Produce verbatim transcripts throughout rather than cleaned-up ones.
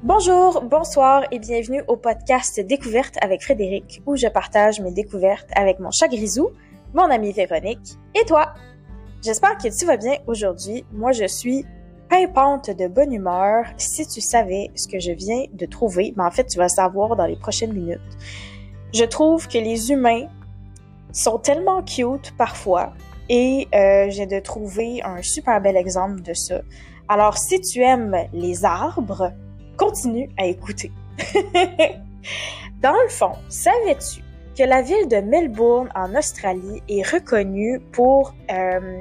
Bonjour, bonsoir et bienvenue au podcast Découverte avec Frédéric, où je partage mes découvertes avec mon chat Grisou, mon amie Véronique et toi. J'espère que tu vas bien aujourd'hui. Moi, je suis pimpante de bonne humeur. Si tu savais ce que je viens de trouver, mais en fait, tu vas le savoir dans les prochaines minutes. Je trouve que les humains sont tellement cute parfois et euh, j'ai de trouver un super bel exemple de ça. Alors, si tu aimes les arbres, continue à écouter. Dans le fond, savais-tu que la ville de Melbourne en Australie est reconnue pour euh,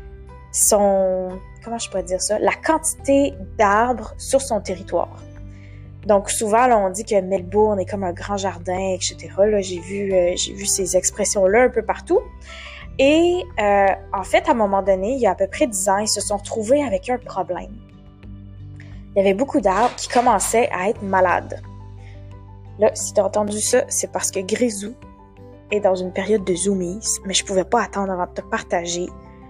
son, comment je pourrais dire ça, la quantité d'arbres sur son territoire? Donc souvent, là, on dit que Melbourne est comme un grand jardin, et cetera. Là, j'ai vu, euh, j'ai vu ces expressions-là un peu partout. Et euh, en fait, à un moment donné, il y a à peu près dix ans, ils se sont retrouvés avec un problème. Il y avait beaucoup d'arbres qui commençaient à être malades. Là, si tu as entendu ça, c'est parce que Grisou est dans une période de zoomies, mais je pouvais pas attendre avant de te partager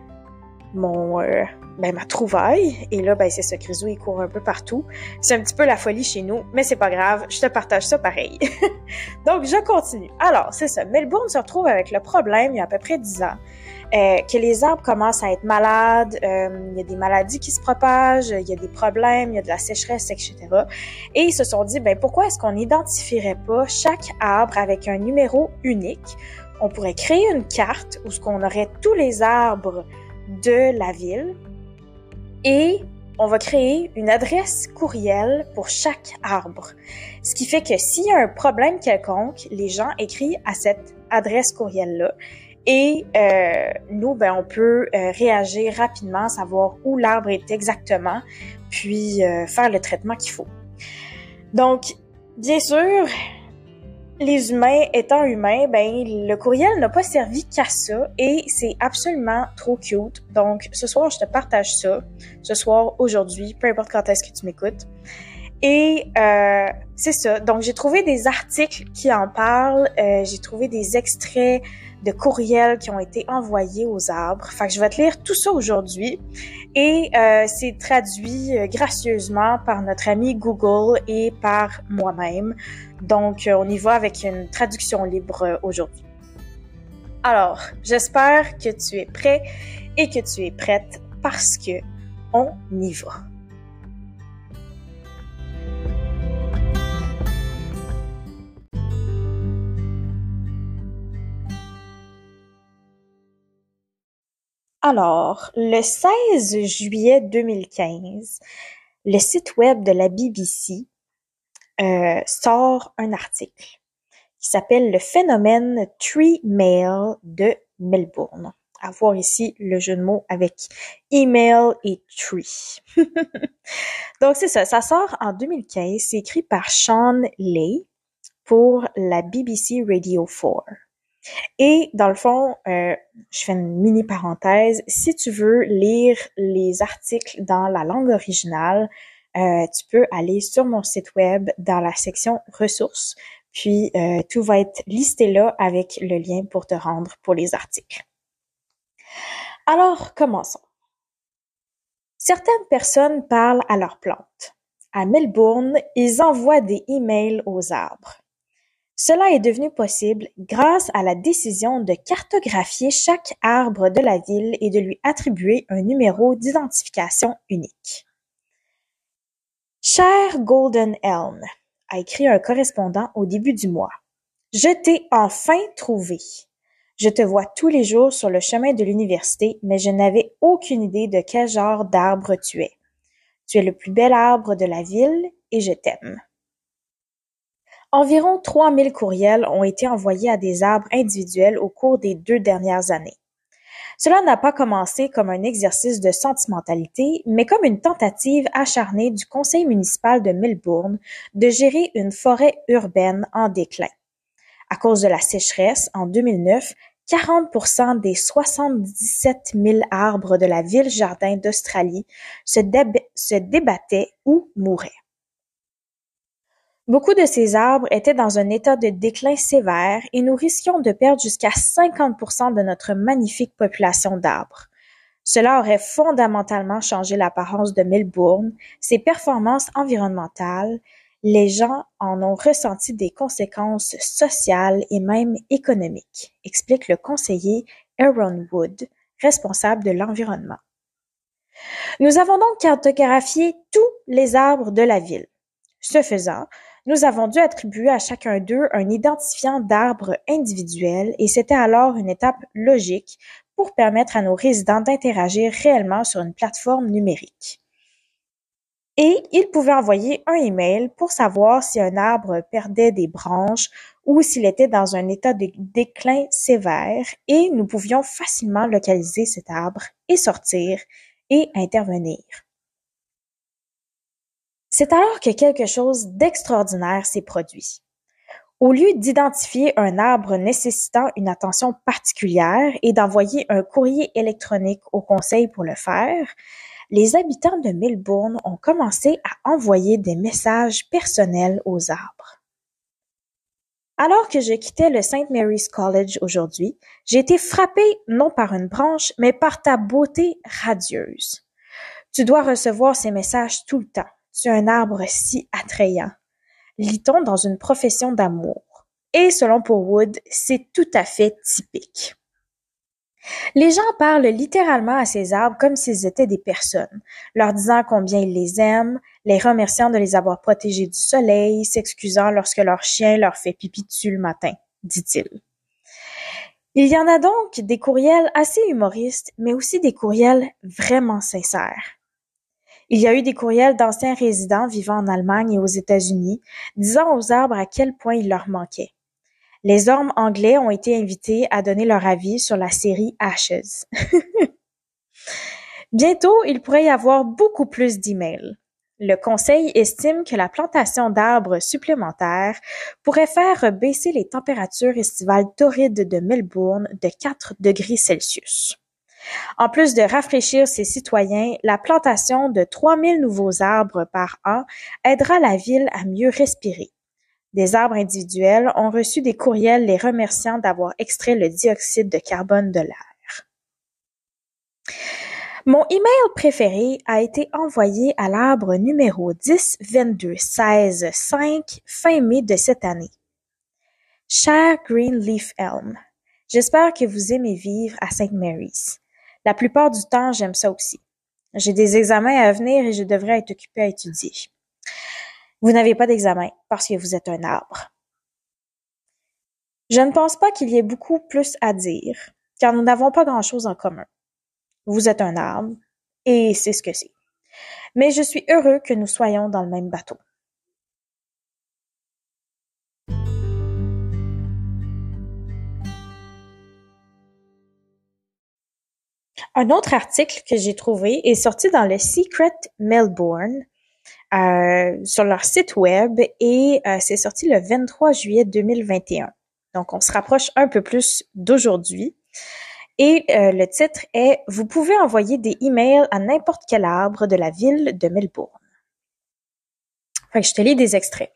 mon, euh, ben, ma trouvaille. Et là, ben, c'est ça, Grisou, il court un peu partout. C'est un petit peu la folie chez nous, mais c'est pas grave, je te partage ça pareil. Donc, je continue. Alors, c'est ça, Melbourne se retrouve avec le problème, il y a à peu près dix ans, Euh, que les arbres commencent à être malades, euh, il y a des maladies qui se propagent, il y a des problèmes, il y a de la sécheresse, et cetera. Et ils se sont dit, ben pourquoi est-ce qu'on n'identifierait pas chaque arbre avec un numéro unique? On pourrait créer une carte où ce qu'on aurait tous les arbres de la ville et on va créer une adresse courriel pour chaque arbre. Ce qui fait que s'il y a un problème quelconque, les gens écrivent à cette adresse courriel-là. Et euh, nous, ben, on peut euh, réagir rapidement, savoir où l'arbre est exactement, puis euh, faire le traitement qu'il faut. Donc, bien sûr, les humains étant humains, ben le courriel n'a pas servi qu'à ça et c'est absolument trop cute. Donc, ce soir, je te partage ça. Ce soir, aujourd'hui, peu importe quand est-ce que tu m'écoutes. Et euh, c'est ça. Donc, j'ai trouvé des articles qui en parlent. Euh, j'ai trouvé des extraits de courriels qui ont été envoyés aux arbres. Fait que je vais te lire tout ça aujourd'hui. Et euh, c'est traduit euh, gracieusement par notre ami Google et par moi-même. Donc, euh, on y va avec une traduction libre euh, aujourd'hui. Alors, j'espère que tu es prêt et que tu es prête parce que on y va. Alors, le seize juillet deux mille quinze, le site web de la B B C euh, sort un article qui s'appelle « Le phénomène Tree Mail de Melbourne ». À voir ici le jeu de mots avec email et tree. Donc, c'est ça, ça sort en deux mille quinze, c'est écrit par Sean Lay pour la B B C Radio quatre. Et dans le fond, euh, je fais une mini parenthèse, si tu veux lire les articles dans la langue originale, euh, tu peux aller sur mon site web dans la section ressources, puis euh, tout va être listé là avec le lien pour te rendre pour les articles. Alors, commençons. Certaines personnes parlent à leurs plantes. À Melbourne, ils envoient des emails aux arbres. Cela est devenu possible grâce à la décision de cartographier chaque arbre de la ville et de lui attribuer un numéro d'identification unique. Cher Golden Elm, a écrit un correspondant au début du mois. Je t'ai enfin trouvé. Je te vois tous les jours sur le chemin de l'université, mais je n'avais aucune idée de quel genre d'arbre tu es. Tu es le plus bel arbre de la ville et je t'aime. Environ trois mille courriels ont été envoyés à des arbres individuels au cours des deux dernières années. Cela n'a pas commencé comme un exercice de sentimentalité, mais comme une tentative acharnée du conseil municipal de Melbourne de gérer une forêt urbaine en déclin. À cause de la sécheresse, en deux mille neuf, quarante pour cent des soixante-dix-sept mille arbres de la ville-jardin d'Australie se, déb- se débattaient ou mouraient. Beaucoup de ces arbres étaient dans un état de déclin sévère et nous risquions de perdre jusqu'à cinquante pour cent de notre magnifique population d'arbres. Cela aurait fondamentalement changé l'apparence de Melbourne, ses performances environnementales, les gens en ont ressenti des conséquences sociales et même économiques, explique le conseiller Aaron Wood, responsable de l'environnement. Nous avons donc cartographié tous les arbres de la ville. Ce faisant, nous avons dû attribuer à chacun d'eux un identifiant d'arbre individuel et c'était alors une étape logique pour permettre à nos résidents d'interagir réellement sur une plateforme numérique. Et ils pouvaient envoyer un email pour savoir si un arbre perdait des branches ou s'il était dans un état de déclin sévère et nous pouvions facilement localiser cet arbre et sortir et intervenir. C'est alors que quelque chose d'extraordinaire s'est produit. Au lieu d'identifier un arbre nécessitant une attention particulière et d'envoyer un courrier électronique au conseil pour le faire, les habitants de Melbourne ont commencé à envoyer des messages personnels aux arbres. Alors que je quittais le Saint Mary's College aujourd'hui, j'ai été frappée non par une branche, mais par ta beauté radieuse. Tu dois recevoir ces messages tout le temps. Tu es un arbre si attrayant. Lit-on dans une profession d'amour. Et selon Paul Wood, c'est tout à fait typique. Les gens parlent littéralement à ces arbres comme s'ils étaient des personnes, leur disant combien ils les aiment, les remerciant de les avoir protégés du soleil, s'excusant lorsque leur chien leur fait pipi dessus le matin, dit-il. Il y en a donc des courriels assez humoristes, mais aussi des courriels vraiment sincères. Il y a eu des courriels d'anciens résidents vivant en Allemagne et aux États-Unis, disant aux arbres à quel point il leur manquait. Les ormes anglais ont été invités à donner leur avis sur la série Ashes. Bientôt, il pourrait y avoir beaucoup plus d'emails. Le conseil estime que la plantation d'arbres supplémentaires pourrait faire baisser les températures estivales torrides de Melbourne de quatre degrés Celsius. En plus de rafraîchir ses citoyens, la plantation de trois mille nouveaux arbres par an aidera la ville à mieux respirer. Des arbres individuels ont reçu des courriels les remerciant d'avoir extrait le dioxyde de carbone de l'air. Mon email préféré a été envoyé à l'arbre numéro dix vingt-deux seize cinq fin mai de cette année. Cher Green Leaf Elm, j'espère que vous aimez vivre à Saint Mary's. La plupart du temps, j'aime ça aussi. J'ai des examens à venir et je devrais être occupée à étudier. Vous n'avez pas d'examen parce que vous êtes un arbre. Je ne pense pas qu'il y ait beaucoup plus à dire, car nous n'avons pas grand-chose en commun. Vous êtes un arbre, et c'est ce que c'est. Mais je suis heureux que nous soyons dans le même bateau. Un autre article que j'ai trouvé est sorti dans le Secret Melbourne euh, sur leur site web et euh, c'est sorti le vingt-trois juillet deux mille vingt et un. Donc, on se rapproche un peu plus d'aujourd'hui. Et euh, le titre est « Vous pouvez envoyer des emails à n'importe quel arbre de la ville de Melbourne ». Fait que je te lis des extraits.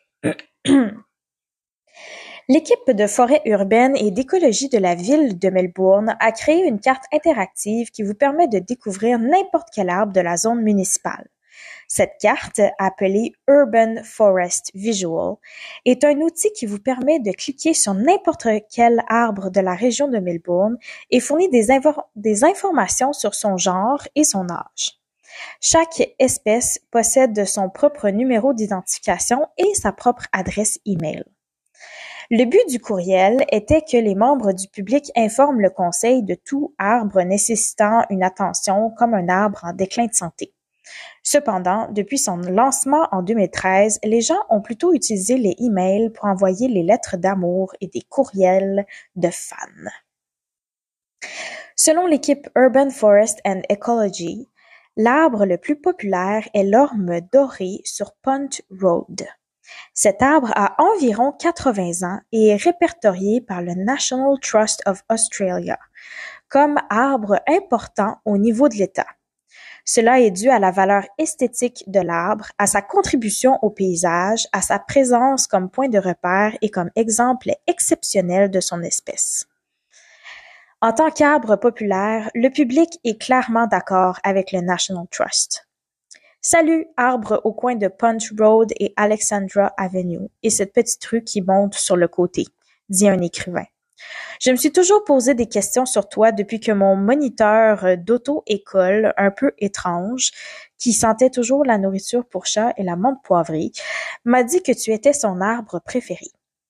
L'équipe de forêt urbaine et d'écologie de la ville de Melbourne a créé une carte interactive qui vous permet de découvrir n'importe quel arbre de la zone municipale. Cette carte, appelée Urban Forest Visual, est un outil qui vous permet de cliquer sur n'importe quel arbre de la région de Melbourne et fournit des, invo- des informations sur son genre et son âge. Chaque espèce possède son propre numéro d'identification et sa propre adresse email. Le but du courriel était que les membres du public informent le conseil de tout arbre nécessitant une attention comme un arbre en déclin de santé. Cependant, depuis son lancement en deux mille treize, les gens ont plutôt utilisé les emails pour envoyer les lettres d'amour et des courriels de fans. Selon l'équipe Urban Forest and Ecology, l'arbre le plus populaire est l'orme doré sur Punt Road. Cet arbre a environ quatre-vingts ans et est répertorié par le National Trust of Australia comme arbre important au niveau de l'État. Cela est dû à la valeur esthétique de l'arbre, à sa contribution au paysage, à sa présence comme point de repère et comme exemple exceptionnel de son espèce. En tant qu'arbre populaire, le public est clairement d'accord avec le National Trust. Salut, arbre au coin de Punch Road et Alexandra Avenue, et cette petite rue qui monte sur le côté, dit un écrivain. Je me suis toujours posé des questions sur toi depuis que mon moniteur d'auto-école, un peu étrange, qui sentait toujours la nourriture pour chat et la menthe poivrée, m'a dit que tu étais son arbre préféré.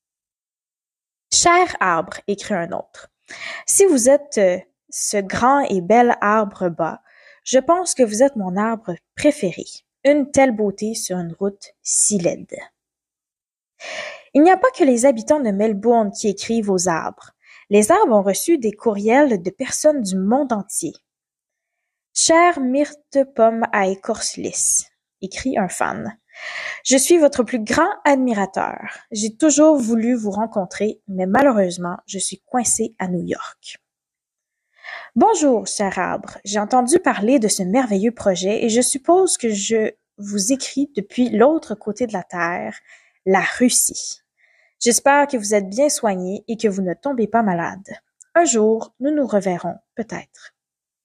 Cher arbre, écrit un autre, si vous êtes euh, ce grand et bel arbre bas, je pense que vous êtes mon arbre préféré. Une telle beauté sur une route si laide. Il n'y a pas que les habitants de Melbourne qui écrivent aux arbres. Les arbres ont reçu des courriels de personnes du monde entier. Chère myrte pomme à écorce lisse, écrit un fan. Je suis votre plus grand admirateur. J'ai toujours voulu vous rencontrer, mais malheureusement, je suis coincé à New York. Bonjour, cher arbre. J'ai entendu parler de ce merveilleux projet et je suppose que je vous écris depuis l'autre côté de la Terre, la Russie. J'espère que vous êtes bien soigné et que vous ne tombez pas malade. Un jour, nous nous reverrons, peut-être.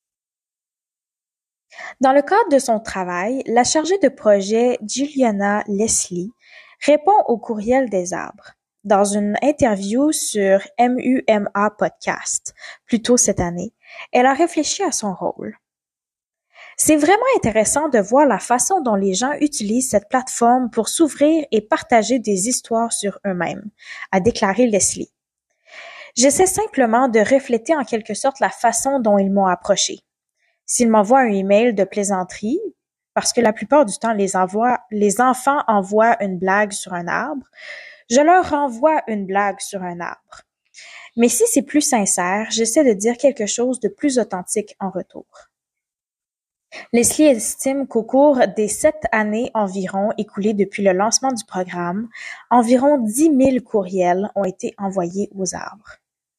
Dans le cadre de son travail, la chargée de projet Juliana Leslie répond au courriel des arbres. Dans une interview sur M U M A Podcast, plus tôt cette année, elle a réfléchi à son rôle. C'est vraiment intéressant de voir la façon dont les gens utilisent cette plateforme pour s'ouvrir et partager des histoires sur eux-mêmes, a déclaré Leslie. J'essaie simplement de refléter en quelque sorte la façon dont ils m'ont approché. S'ils m'envoient un email de plaisanterie, parce que la plupart du temps les, envoient, les enfants envoient une blague sur un arbre, je leur renvoie une blague sur un arbre. Mais si c'est plus sincère, j'essaie de dire quelque chose de plus authentique en retour. Leslie estime qu'au cours des sept années environ écoulées depuis le lancement du programme, environ dix mille courriels ont été envoyés aux arbres.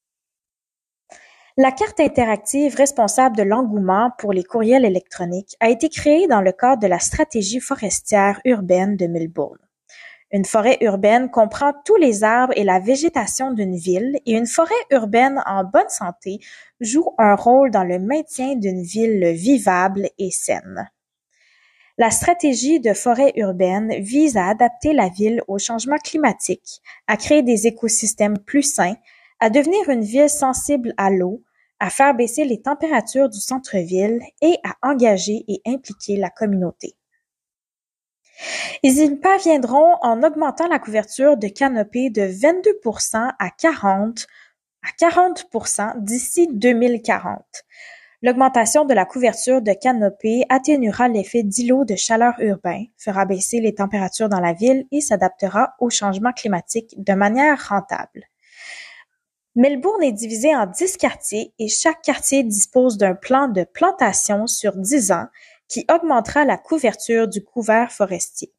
La carte interactive responsable de l'engouement pour les courriels électroniques a été créée dans le cadre de la stratégie forestière urbaine de Melbourne. Une forêt urbaine comprend tous les arbres et la végétation d'une ville et une forêt urbaine en bonne santé joue un rôle dans le maintien d'une ville vivable et saine. La stratégie de forêt urbaine vise à adapter la ville au changement climatique, à créer des écosystèmes plus sains, à devenir une ville sensible à l'eau, à faire baisser les températures du centre-ville et à engager et impliquer la communauté. Ils y parviendront en augmentant la couverture de canopée de vingt-deux pour cent à quarante à quarante pour cent d'ici deux mille quarante. L'augmentation de la couverture de canopée atténuera l'effet d'îlot de chaleur urbain, fera baisser les températures dans la ville et s'adaptera au changement climatique de manière rentable. Melbourne est divisé en dix quartiers et chaque quartier dispose d'un plan de plantation sur dix ans qui augmentera la couverture du couvert forestier.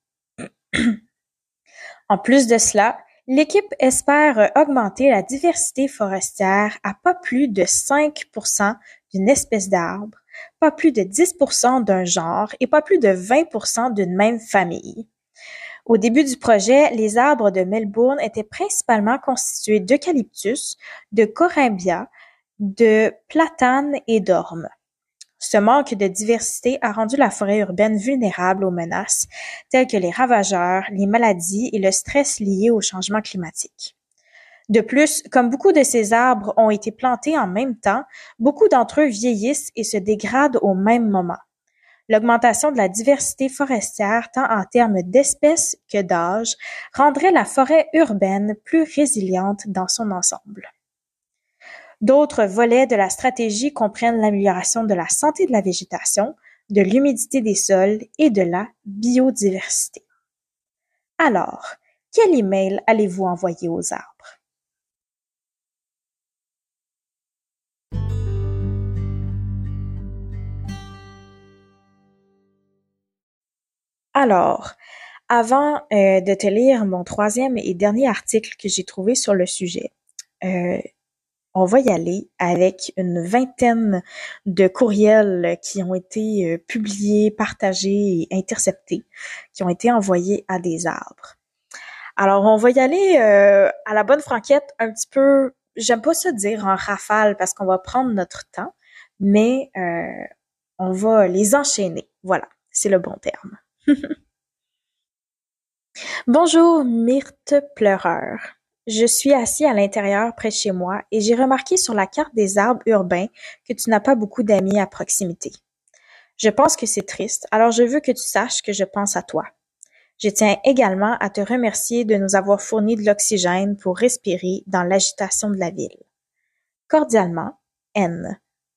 En plus de cela, l'équipe espère augmenter la diversité forestière à pas plus de cinq pour cent d'une espèce d'arbre, pas plus de dix pour cent d'un genre et pas plus de vingt pour cent d'une même famille. Au début du projet, les arbres de Melbourne étaient principalement constitués d'eucalyptus, de corymbia, de platanes et d'ormes. Ce manque de diversité a rendu la forêt urbaine vulnérable aux menaces telles que les ravageurs, les maladies et le stress liés au changement climatique. De plus, comme beaucoup de ces arbres ont été plantés en même temps, beaucoup d'entre eux vieillissent et se dégradent au même moment. L'augmentation de la diversité forestière, tant en termes d'espèces que d'âge, rendrait la forêt urbaine plus résiliente dans son ensemble. D'autres volets de la stratégie comprennent l'amélioration de la santé de la végétation, de l'humidité des sols et de la biodiversité. Alors, quel email allez-vous envoyer aux arbres? Alors, avant euh, de te lire mon troisième et dernier article que j'ai trouvé sur le sujet, euh, on va y aller avec une vingtaine de courriels qui ont été euh, publiés, partagés et interceptés, qui ont été envoyés à des arbres. Alors, on va y aller euh, à la bonne franquette, un petit peu, j'aime pas ça dire en rafale parce qu'on va prendre notre temps, mais euh, on va les enchaîner. Voilà. c'est le bon terme. Bonjour, Myrte pleureur. Je suis assis à l'intérieur près de chez moi et j'ai remarqué sur la carte des arbres urbains que tu n'as pas beaucoup d'amis à proximité. Je pense que c'est triste, alors je veux que tu saches que je pense à toi. Je tiens également à te remercier de nous avoir fourni de l'oxygène pour respirer dans l'agitation de la ville. Cordialement, N.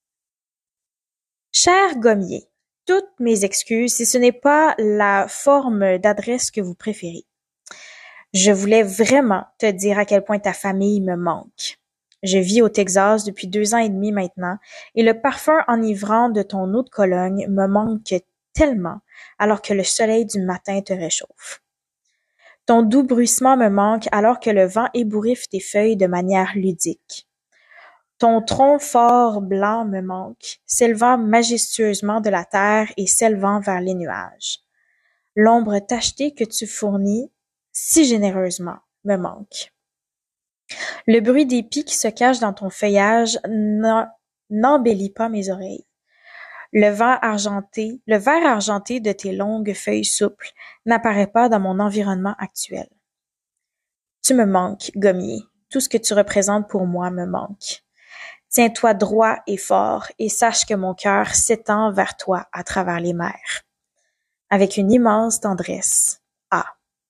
Cher Gommier, toutes mes excuses si ce n'est pas la forme d'adresse que vous préférez. Je voulais vraiment te dire à quel point ta famille me manque. Je vis au Texas depuis deux ans et demi maintenant et le parfum enivrant de ton eau de Cologne me manque tellement alors que le soleil du matin te réchauffe. Ton doux bruissement me manque alors que le vent ébouriffe tes feuilles de manière ludique. Ton tronc fort blanc me manque, s'élevant majestueusement de la terre et s'élevant vers les nuages. L'ombre tachetée que tu fournis si généreusement me manque. Le bruit des pies qui se cachent dans ton feuillage n'embellit pas mes oreilles. Le vent argenté, le vert argenté de tes longues feuilles souples n'apparaît pas dans mon environnement actuel. Tu me manques, Gommier. Tout ce que tu représentes pour moi me manque. Tiens-toi droit et fort et sache que mon cœur s'étend vers toi à travers les mers. Avec une immense tendresse. A.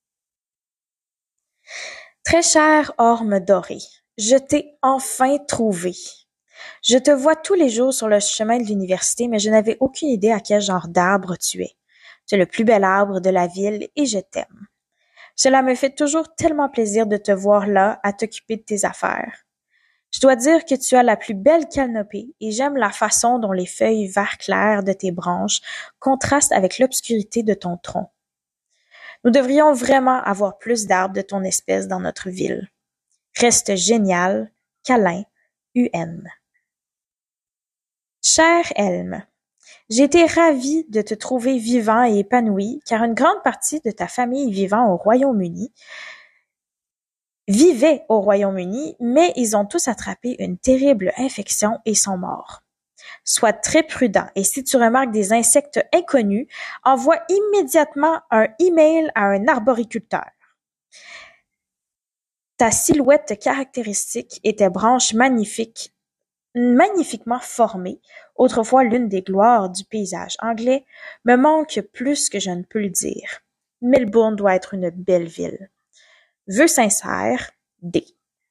Très cher orme doré, je t'ai enfin trouvé. Je te vois tous les jours sur le chemin de l'université, mais je n'avais aucune idée à quel genre d'arbre tu es. Tu es le plus bel arbre de la ville et je t'aime. Cela me fait toujours tellement plaisir de te voir là à t'occuper de tes affaires. Je dois dire que tu as la plus belle canopée et j'aime la façon dont les feuilles vert clair de tes branches contrastent avec l'obscurité de ton tronc. Nous devrions vraiment avoir plus d'arbres de ton espèce dans notre ville. Reste génial, câlin, U N. Cher Helm, j'ai été ravie de te trouver vivant et épanoui car une grande partie de ta famille vivant au Royaume-Uni vivait au Royaume-Uni, mais ils ont tous attrapé une terrible infection et sont morts. Sois très prudent et si tu remarques des insectes inconnus, envoie immédiatement un email à un arboriculteur. Ta silhouette caractéristique et tes branches magnifiques, magnifiquement formées, autrefois l'une des gloires du paysage anglais, me manquent plus que je ne peux le dire. Melbourne doit être une belle ville. Vœux sincères, D.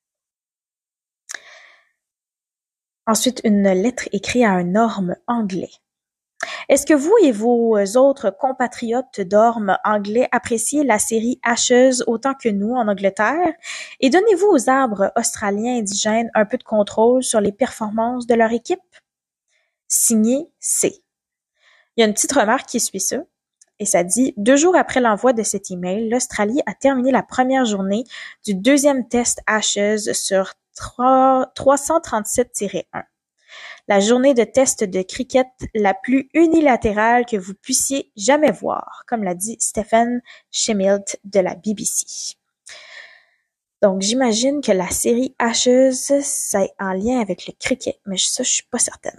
Ensuite, une lettre écrite à un orme anglais. Est-ce que vous et vos autres compatriotes d'ormes anglais appréciez la série Ashes autant que nous en Angleterre? Et donnez-vous aux arbres australiens indigènes un peu de contrôle sur les performances de leur équipe? Signé C. Il y a une petite remarque qui suit ça. Et ça dit, deux jours après l'envoi de cet email, l'Australie a terminé la première journée du deuxième test Ashes sur trois cent trente-sept tiret un. La journée de test de cricket la plus unilatérale que vous puissiez jamais voir, comme l'a dit Stephen Schmidt de la B B C. Donc, j'imagine que la série Ashes, c'est en lien avec le cricket, mais ça, je suis pas certaine.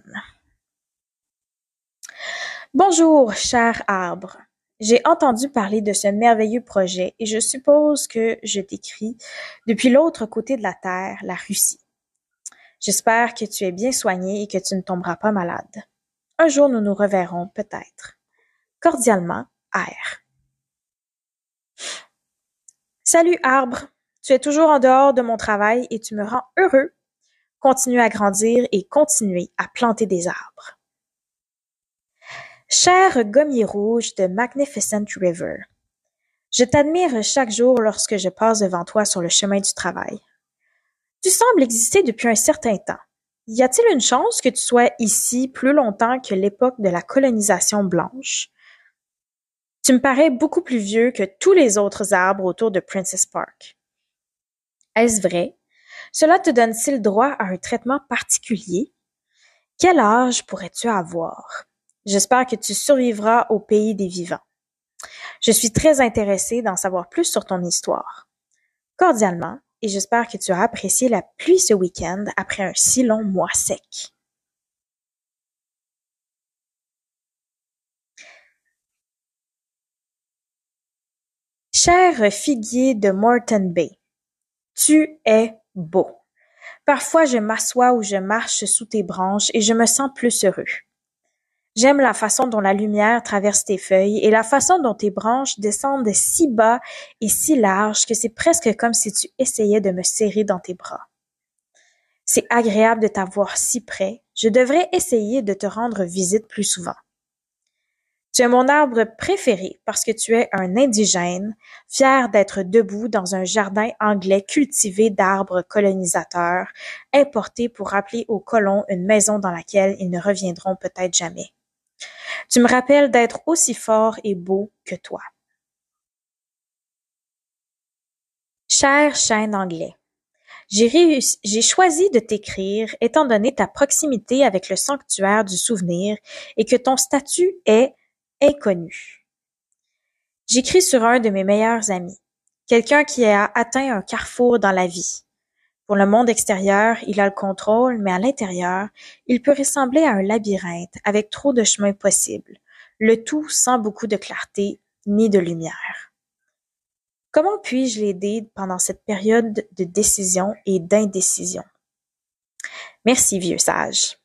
Bonjour, cher arbre. J'ai entendu parler de ce merveilleux projet et je suppose que je t'écris depuis l'autre côté de la Terre, la Russie. J'espère que tu es bien soigné et que tu ne tomberas pas malade. Un jour, nous nous reverrons, peut-être. Cordialement, R. Salut, arbre. Tu es toujours en dehors de mon travail et tu me rends heureux. Continue à grandir et continuer à planter des arbres. Cher gommier rouge de Magnificent River, je t'admire chaque jour lorsque je passe devant toi sur le chemin du travail. Tu sembles exister depuis un certain temps. Y a-t-il une chance que tu sois ici plus longtemps que l'époque de la colonisation blanche? Tu me parais beaucoup plus vieux que tous les autres arbres autour de Princess Park. Est-ce vrai? Cela te donne-t-il droit à un traitement particulier? Quel âge pourrais-tu avoir? J'espère que tu survivras au pays des vivants. Je suis très intéressée d'en savoir plus sur ton histoire. Cordialement, et j'espère que tu as apprécié la pluie ce week-end après un si long mois sec. Cher figuier de Moreton Bay, tu es beau. Parfois je m'assois ou je marche sous tes branches et je me sens plus heureux. J'aime la façon dont la lumière traverse tes feuilles et la façon dont tes branches descendent si bas et si larges que c'est presque comme si tu essayais de me serrer dans tes bras. C'est agréable de t'avoir si près. Je devrais essayer de te rendre visite plus souvent. Tu es mon arbre préféré parce que tu es un indigène, fier d'être debout dans un jardin anglais cultivé d'arbres colonisateurs, importés pour rappeler aux colons une maison dans laquelle ils ne reviendront peut-être jamais. Tu me rappelles d'être aussi fort et beau que toi. Cher chêne anglais, j'ai réussi, j'ai choisi de t'écrire étant donné ta proximité avec le sanctuaire du souvenir et que ton statut est inconnu. J'écris sur un de mes meilleurs amis, quelqu'un qui a atteint un carrefour dans la vie. Pour le monde extérieur, il a le contrôle, mais à l'intérieur, il peut ressembler à un labyrinthe avec trop de chemins possibles, le tout sans beaucoup de clarté ni de lumière. Comment puis-je l'aider pendant cette période de décision et d'indécision? Merci, vieux sage.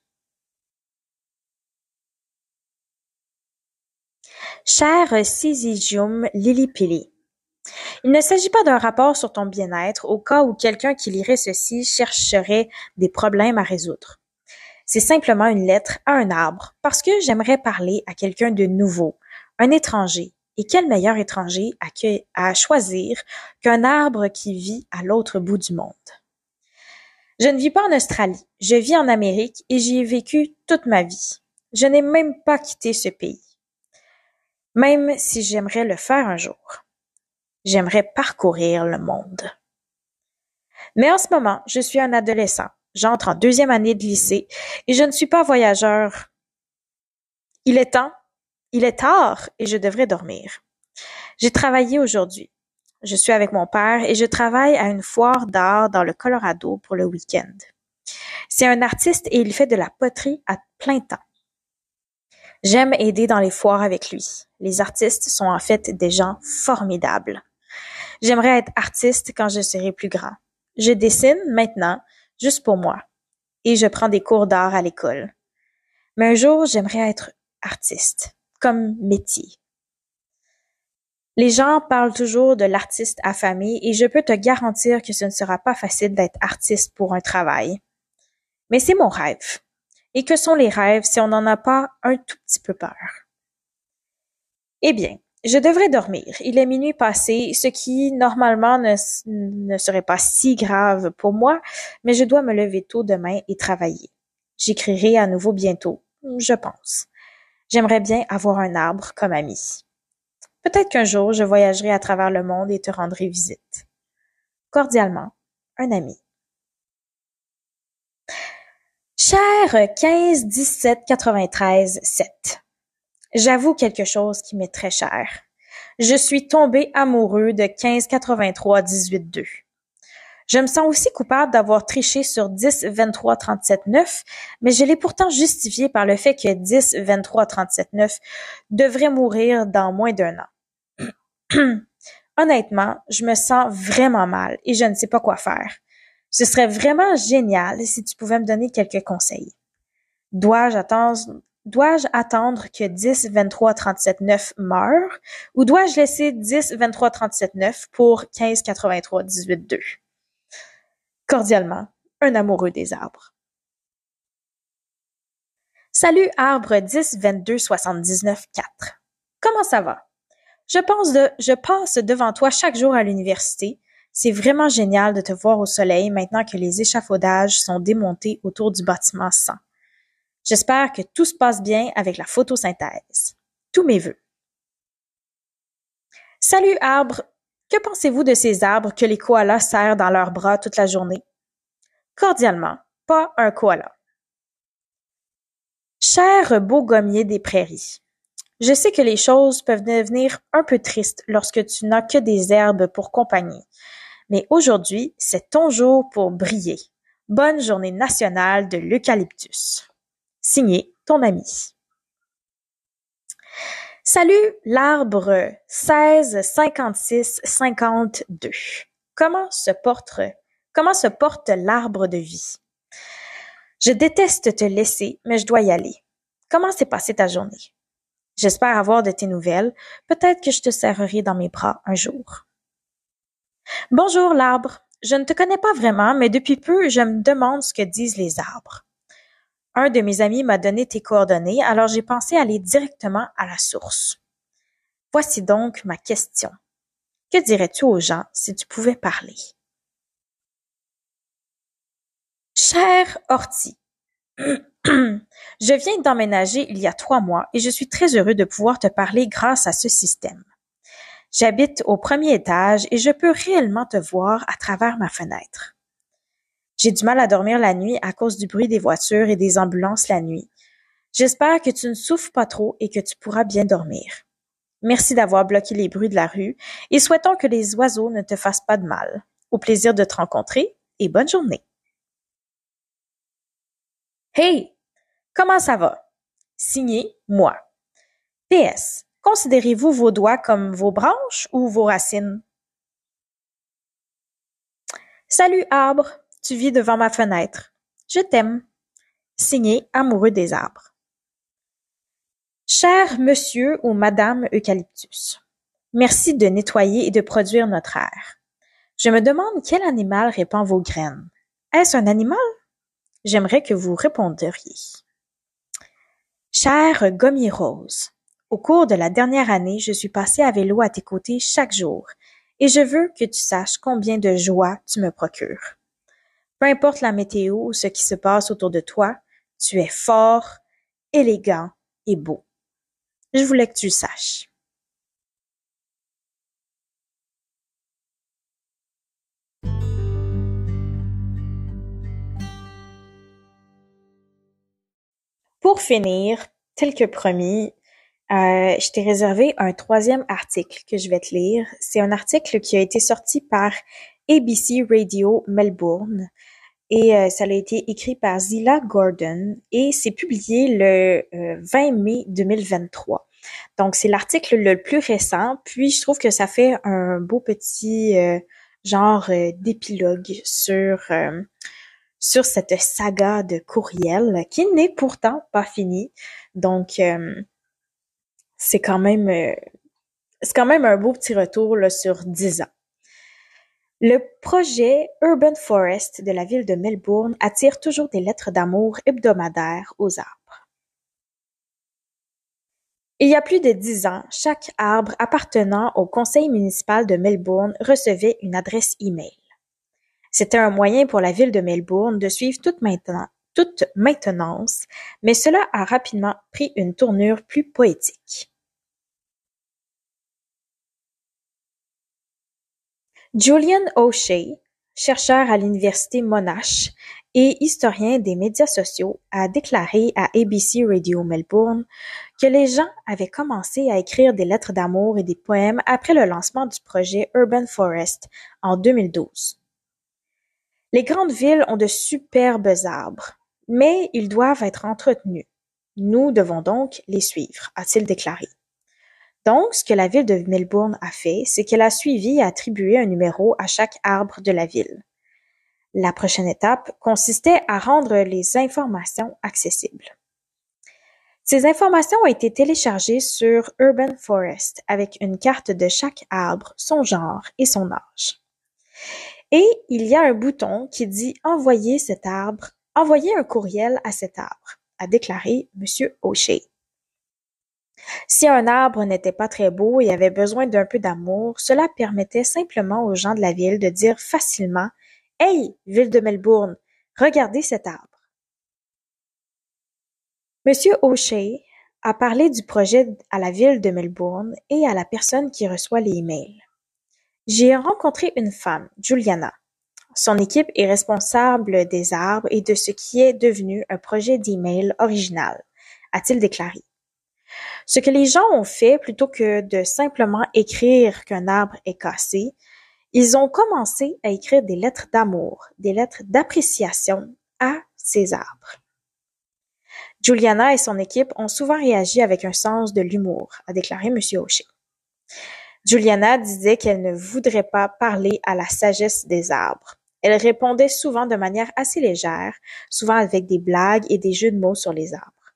Cher Syzygium lilipili, il ne s'agit pas d'un rapport sur ton bien-être au cas où quelqu'un qui lirait ceci chercherait des problèmes à résoudre. C'est simplement une lettre à un arbre parce que j'aimerais parler à quelqu'un de nouveau, un étranger. Et quel meilleur étranger à, que, à choisir qu'un arbre qui vit à l'autre bout du monde? Je ne vis pas en Australie, je vis en Amérique et j'y ai vécu toute ma vie. Je n'ai même pas quitté ce pays. Même si j'aimerais le faire un jour. J'aimerais parcourir le monde. Mais en ce moment, je suis un adolescent. J'entre en deuxième année de lycée et je ne suis pas voyageur. Il est temps, il est tard et je devrais dormir. J'ai travaillé aujourd'hui. Je suis avec mon père et je travaille à une foire d'art dans le Colorado pour le week-end. C'est un artiste et il fait de la poterie à plein temps. J'aime aider dans les foires avec lui. Les artistes sont en fait des gens formidables. J'aimerais être artiste quand je serai plus grand. Je dessine maintenant, juste pour moi, et je prends des cours d'art à l'école. Mais un jour, j'aimerais être artiste, comme métier. Les gens parlent toujours de l'artiste affamé et je peux te garantir que ce ne sera pas facile d'être artiste pour un travail. Mais c'est mon rêve. Et que sont les rêves si on n'en a pas un tout petit peu peur? Eh bien, je devrais dormir. Il est minuit passé, ce qui, normalement, ne, ne serait pas si grave pour moi, mais je dois me lever tôt demain et travailler. J'écrirai à nouveau bientôt, je pense. J'aimerais bien avoir un arbre comme ami. Peut-être qu'un jour, je voyagerai à travers le monde et te rendrai visite. Cordialement, un ami. Cher quinze dix-sept quatre-vingt-treize sept, j'avoue quelque chose qui m'est très cher. Je suis tombé amoureux de quinze quatre-vingt-trois dix-huit deux. Je me sens aussi coupable d'avoir triché sur dix vingt-trois trente-sept neuf, mais je l'ai pourtant justifié par le fait que dix vingt-trois trente-sept neuf devrait mourir dans moins d'un an. Honnêtement, je me sens vraiment mal et je ne sais pas quoi faire. Ce serait vraiment génial si tu pouvais me donner quelques conseils. Dois-je attendre, dois-je attendre que dix vingt-trois trente-sept neuf meure ou dois-je laisser dix vingt-trois trente-sept neuf pour quinze quatre-vingt-trois dix-huit deux? Cordialement, un amoureux des arbres. Salut arbre dix vingt-deux soixante-dix-neuf quatre. Comment ça va? Je pense de, je passe devant toi chaque jour à l'université. C'est vraiment génial de te voir au soleil maintenant que les échafaudages sont démontés autour du bâtiment cent. J'espère que tout se passe bien avec la photosynthèse. Tous mes vœux. Salut arbre! Que pensez-vous de ces arbres que les koalas serrent dans leurs bras toute la journée? Cordialement, pas un koala. Cher beau gommier des prairies, je sais que les choses peuvent devenir un peu tristes lorsque tu n'as que des herbes pour compagnie. Mais aujourd'hui, c'est ton jour pour briller. Bonne journée nationale de l'eucalyptus. Signé ton ami. Salut l'arbre seize cinquante-six cinquante-deux. Comment se porte, comment se porte l'arbre de vie? Je déteste te laisser, mais je dois y aller. Comment s'est passée ta journée? J'espère avoir de tes nouvelles. Peut-être que je te serrerai dans mes bras un jour. Bonjour l'arbre. Je ne te connais pas vraiment, mais depuis peu, je me demande ce que disent les arbres. Un de mes amis m'a donné tes coordonnées, alors j'ai pensé aller directement à la source. Voici donc ma question. Que dirais-tu aux gens si tu pouvais parler? Cher Horty, je viens d'emménager il y a trois mois et je suis très heureux de pouvoir te parler grâce à ce système. J'habite au premier étage et je peux réellement te voir à travers ma fenêtre. J'ai du mal à dormir la nuit à cause du bruit des voitures et des ambulances la nuit. J'espère que tu ne souffres pas trop et que tu pourras bien dormir. Merci d'avoir bloqué les bruits de la rue et souhaitons que les oiseaux ne te fassent pas de mal. Au plaisir de te rencontrer et bonne journée. Hey! Comment ça va? Signé, moi. P S. Considérez-vous vos doigts comme vos branches ou vos racines? Salut arbre, tu vis devant ma fenêtre. Je t'aime. Signé Amoureux des arbres. Cher monsieur ou madame Eucalyptus, merci de nettoyer et de produire notre air. Je me demande quel animal répand vos graines. Est-ce un animal? J'aimerais que vous répondriez. Cher Gommier Rose, au cours de la dernière année, je suis passée à vélo à tes côtés chaque jour et je veux que tu saches combien de joie tu me procures. Peu importe la météo ou ce qui se passe autour de toi, tu es fort, élégant et beau. Je voulais que tu le saches. Pour finir, tel que promis, euh, je t'ai réservé un troisième article que je vais te lire. C'est un article qui a été sorti par A B C Radio Melbourne et euh, ça a été écrit par Zilla Gordon et c'est publié le euh, vingt mai deux mille vingt-trois. Donc, c'est l'article le plus récent, puis je trouve que ça fait un beau petit euh, genre euh, d'épilogue sur... Euh, sur cette saga de courriel qui n'est pourtant pas finie. Donc, euh, c'est quand même euh, c'est quand même un beau petit retour là, sur dix ans. Le projet Urban Forest de la ville de Melbourne attire toujours des lettres d'amour hebdomadaires aux arbres. Il y a plus de dix ans, chaque arbre appartenant au conseil municipal de Melbourne recevait une adresse e-mail. C'était un moyen pour la ville de Melbourne de suivre toute, maintenant, toute maintenance, mais cela a rapidement pris une tournure plus poétique. Julian O'Shea, chercheur à l'université Monash et historien des médias sociaux, a déclaré à A B C Radio Melbourne que les gens avaient commencé à écrire des lettres d'amour et des poèmes après le lancement du projet Urban Forest en deux mille douze. Les grandes villes ont de superbes arbres, mais ils doivent être entretenus. Nous devons donc les suivre, a-t-il déclaré. Donc, ce que la ville de Melbourne a fait, c'est qu'elle a suivi et attribué un numéro à chaque arbre de la ville. La prochaine étape consistait à rendre les informations accessibles. Ces informations ont été téléchargées sur Urban Forest avec une carte de chaque arbre, son genre et son âge. Et il y a un bouton qui dit « Envoyer cet arbre, envoyer un courriel à cet arbre », a déclaré M. O'Shea. Si un arbre n'était pas très beau et avait besoin d'un peu d'amour, cela permettait simplement aux gens de la ville de dire facilement « Hey, ville de Melbourne, regardez cet arbre ». M. O'Shea a parlé du projet à la ville de Melbourne et à la personne qui reçoit les emails. J'ai rencontré une femme, Juliana. Son équipe est responsable des arbres et de ce qui est devenu un projet d'email original, a-t-il déclaré. Ce que les gens ont fait, plutôt que de simplement écrire qu'un arbre est cassé, ils ont commencé à écrire des lettres d'amour, des lettres d'appréciation à ces arbres. Juliana et son équipe ont souvent réagi avec un sens de l'humour, a déclaré Monsieur O'Shea. Juliana disait qu'elle ne voudrait pas parler à la sagesse des arbres. Elle répondait souvent de manière assez légère, souvent avec des blagues et des jeux de mots sur les arbres.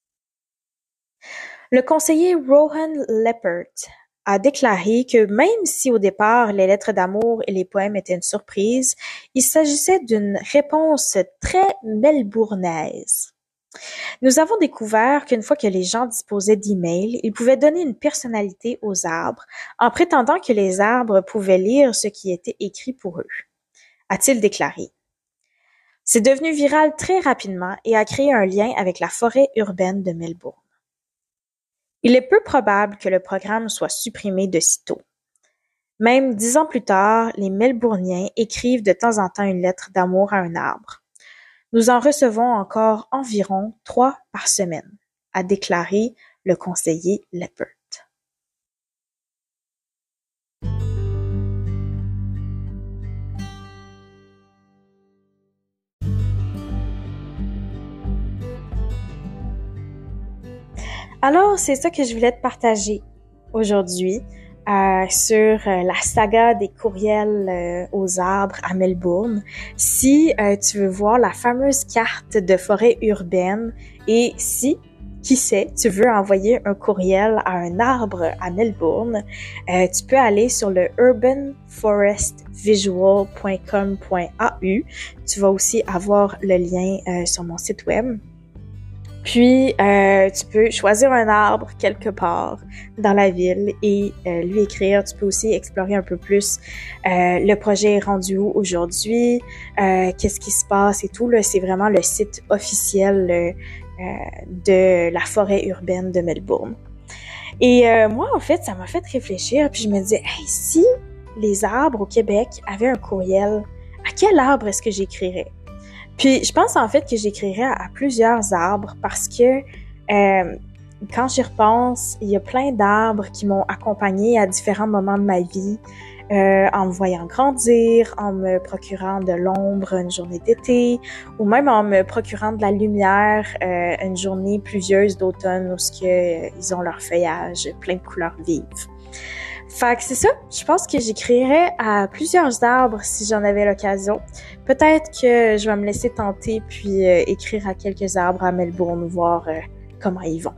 Le conseiller Rohan Leppert a déclaré que même si au départ les lettres d'amour et les poèmes étaient une surprise, il s'agissait d'une réponse très melbournaise. Nous avons découvert qu'une fois que les gens disposaient d'emails, ils pouvaient donner une personnalité aux arbres en prétendant que les arbres pouvaient lire ce qui était écrit pour eux, a-t-il déclaré. C'est devenu viral très rapidement et a créé un lien avec la forêt urbaine de Melbourne. Il est peu probable que le programme soit supprimé de sitôt. Même dix ans plus tard, les Melbourniens écrivent de temps en temps une lettre d'amour à un arbre. Nous en recevons encore environ trois par semaine, a déclaré le conseiller Leppert. Alors, c'est ça que je voulais te partager aujourd'hui euh, sur euh, la saga des courriels euh, aux arbres à Melbourne. Si euh, tu veux voir la fameuse carte de forêt urbaine et si, qui sait, tu veux envoyer un courriel à un arbre à Melbourne, euh, tu peux aller sur le urban forest visual point com point a u. Tu vas aussi avoir le lien euh, sur mon site web. Puis, euh, tu peux choisir un arbre quelque part dans la ville et euh, lui écrire. Tu peux aussi explorer un peu plus euh, le projet est rendu où aujourd'hui, euh, qu'est-ce qui se passe et tout. Là, c'est vraiment le site officiel euh, de la forêt urbaine de Melbourne. Et euh, moi, en fait, ça m'a fait réfléchir. Puis je me disais, hey, si les arbres au Québec avaient un courriel, à quel arbre est-ce que j'écrirais? Puis, je pense en fait que j'écrirais à, à plusieurs arbres parce que euh, quand j'y repense, il y a plein d'arbres qui m'ont accompagnée à différents moments de ma vie, euh, en me voyant grandir, en me procurant de l'ombre une journée d'été, ou même en me procurant de la lumière euh, une journée pluvieuse d'automne où ce que, euh, ils ont leur feuillage plein de couleurs vives. Fait que c'est ça, je pense que j'écrirais à plusieurs arbres si j'en avais l'occasion. Peut-être que je vais me laisser tenter puis euh, écrire à quelques arbres à Melbourne, voir euh, comment ils vont.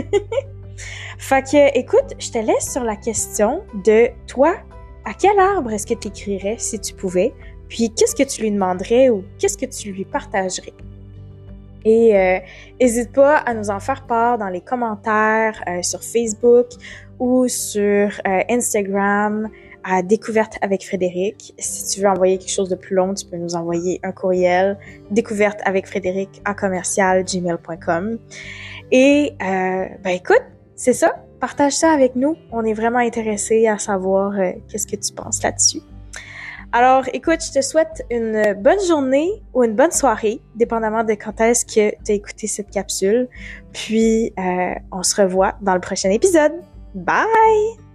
Fait que, écoute, je te laisse sur la question de toi, à quel arbre est-ce que tu écrirais si tu pouvais? Puis qu'est-ce que tu lui demanderais ou qu'est-ce que tu lui partagerais? Et euh, n'hésite pas à nous en faire part dans les commentaires euh, sur Facebook ou sur euh, Instagram à Découverte avec Frédéric. Si tu veux envoyer quelque chose de plus long, tu peux nous envoyer un courriel découverte avec Frédéric à commercial gmail point com. Et euh, ben écoute, c'est ça. Partage ça avec nous. On est vraiment intéressés à savoir euh, qu'est-ce que tu penses là-dessus. Alors, écoute, je te souhaite une bonne journée ou une bonne soirée, dépendamment de quand est-ce que tu as écouté cette capsule. Puis, euh, on se revoit dans le prochain épisode. Bye!